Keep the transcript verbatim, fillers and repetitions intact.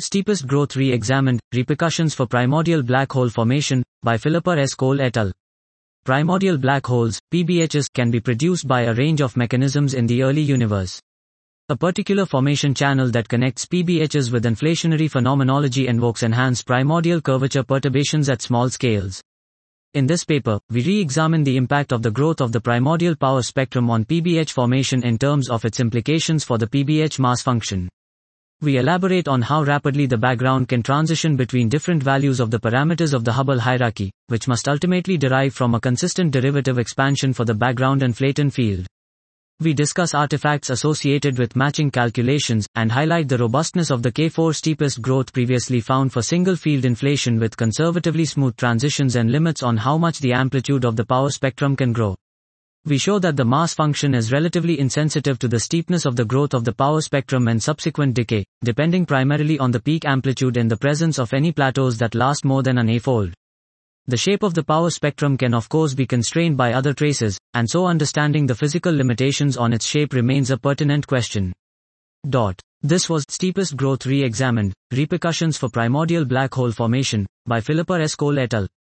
Steepest Growth Re-Examined, Repercussions for Primordial Black Hole Formation, by Philippa S. Cole et al. Primordial black holes, P B Hs, can be produced by a range of mechanisms in the early universe. A particular formation channel that connects P B Hs with inflationary phenomenology invokes enhanced primordial curvature perturbations at small scales. In this paper, we re-examine the impact of the growth of the primordial power spectrum on P B H formation in terms of its implications for the P B H mass function. We elaborate on how rapidly the background can transition between different values of the parameters of the Hubble hierarchy, which must ultimately derive from a consistent derivative expansion for the background inflaton field. We discuss artifacts associated with matching calculations, and highlight the robustness of the K four steepest growth previously found for single-field inflation with conservatively smooth transitions and limits on how much the amplitude of the power spectrum can grow. We show that the mass function is relatively insensitive to the steepness of the growth of the power spectrum and subsequent decay, depending primarily on the peak amplitude in the presence of any plateaus that last more than an A-fold. The shape of the power spectrum can of course be constrained by other traces, and so understanding the physical limitations on its shape remains a pertinent question. Dot. This was Steepest Growth Re-Examined, Repercussions for Primordial Black Hole Formation, by Philippa S. Cole et al.